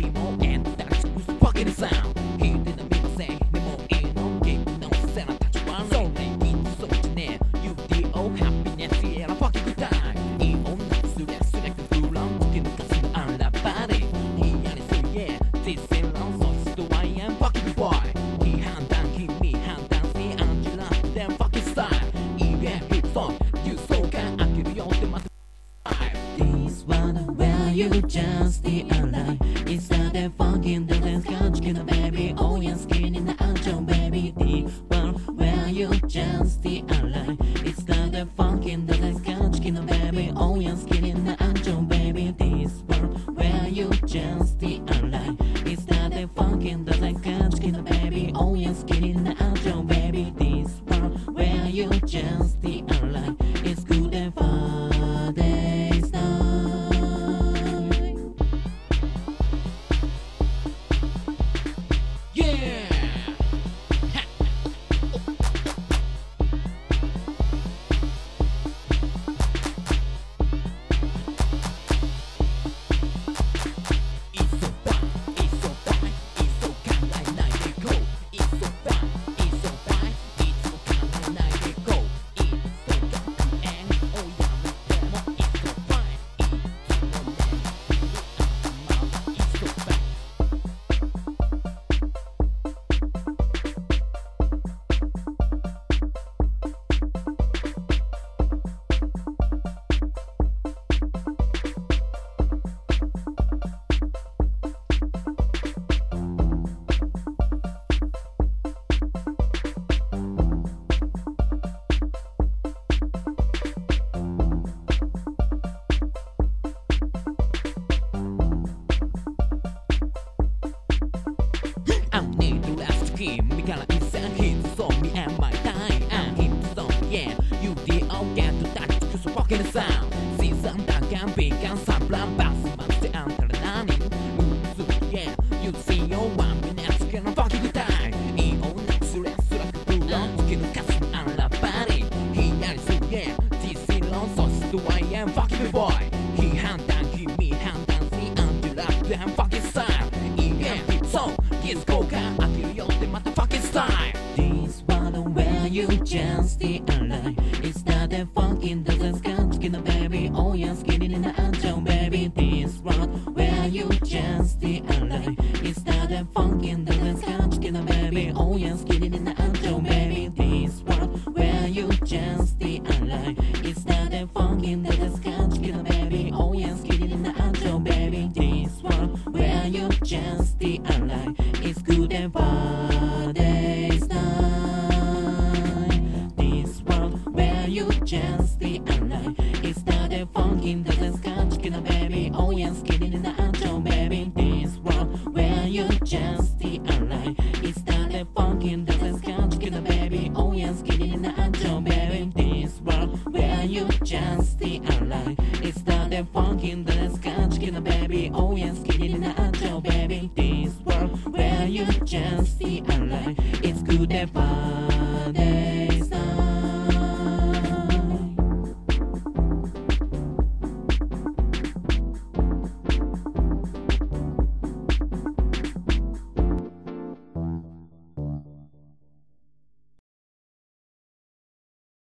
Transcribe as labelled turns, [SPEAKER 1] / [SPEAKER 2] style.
[SPEAKER 1] emo and that's fucking sound. He didn't mean to say nemo emo game no senna touch one so in so ne you the oh happiness yeah fucking good time. Emo nuts to that so that cool long looking to on the body. He and so yeah this is long so it's the I am fucking boy. He hand down he me hand down see Angela them fucking style. Yeah hip hop you so can I give you all the matter. This one where you just the alive. It's not that fucking the dance couch, can a baby, oh yeah, skin in the angel baby. The one where you just the alive. It's not that fucking the dance couch, can a baby, oh yeah, skin in the angel baby. This one where you just the alive. It's not that fucking the dance couch, can a baby, oh yeah, skin in the angel baby. This one where you just the alive. It's good and fun days now. Yeah. It's so fun, it's so fun, it's so kind like night they go. It's so fun, it's so fun, it's so kind like night they go. It's so fun and oh yeah, it's so fun. It's so fun. I need to last game, me gonna insert hit song, me and my time, and hit song, yeah. You did all get to touch, cause you're fucking the sound. Season that can be can sublime, bass, man, stay under the nanny. Yeah, you see your 1 minute, can fucking good time. In all next, let's like a blue long, skin of cast and la body. He and so yeah, this is long sauce, do I am fucking boy. He hand down, he me hand down, see, and you love them fucking style. Yeah, so. It's coca, I feel your the motherfucking style. This one where you just the alive. It's not that fucking doesn't scan skin the baby. Oh yeah, skinny in the angel baby. This one where you just the alive. It's not that fucking doesn't scan skin the baby. Oh yeah, skinny in the angel baby. This one where you just the alive. It's not that fucking doesn't scan skin the baby. Oh yeah, skinny in the angel baby. This one where you just the alive. It's good and fun days night. This world where you just the alive. It's not a funkin' doesn't scotch, can a baby. Oh yeah, skinny in the angel baby. This world where you just